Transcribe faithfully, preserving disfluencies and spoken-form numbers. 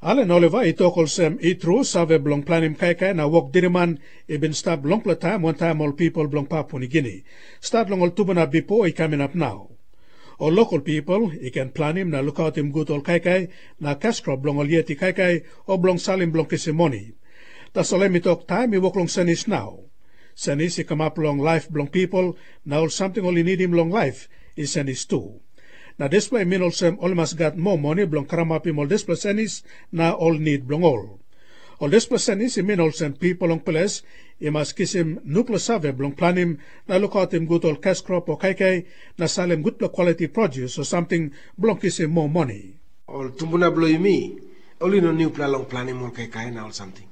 Allen Oliver itokol sem itru save blong planim kai kai na wok diriman ibin start long pla time one time all people blong Papua New Guinea. Start long all tubana before I coming up now. All local people, I can plan him na look out him good all kai kai na cash crop blong all yeti kai kai or blong salim blong kisimoni. That's all I talk time I walk long senis now. Senis I come up long life blong people now all something only need him long life is senis too. Now this way mean also all must got more money blong karamapim all this percentage now all need blong all. All this percentage mean also people long place I must kiss him nuplo save blong plan him na look out him good all cash crop or kai kai na sell him good quality produce or something blong kiss him more money. All tumbuna blow me only no new plan long plan him all kai kai na all something.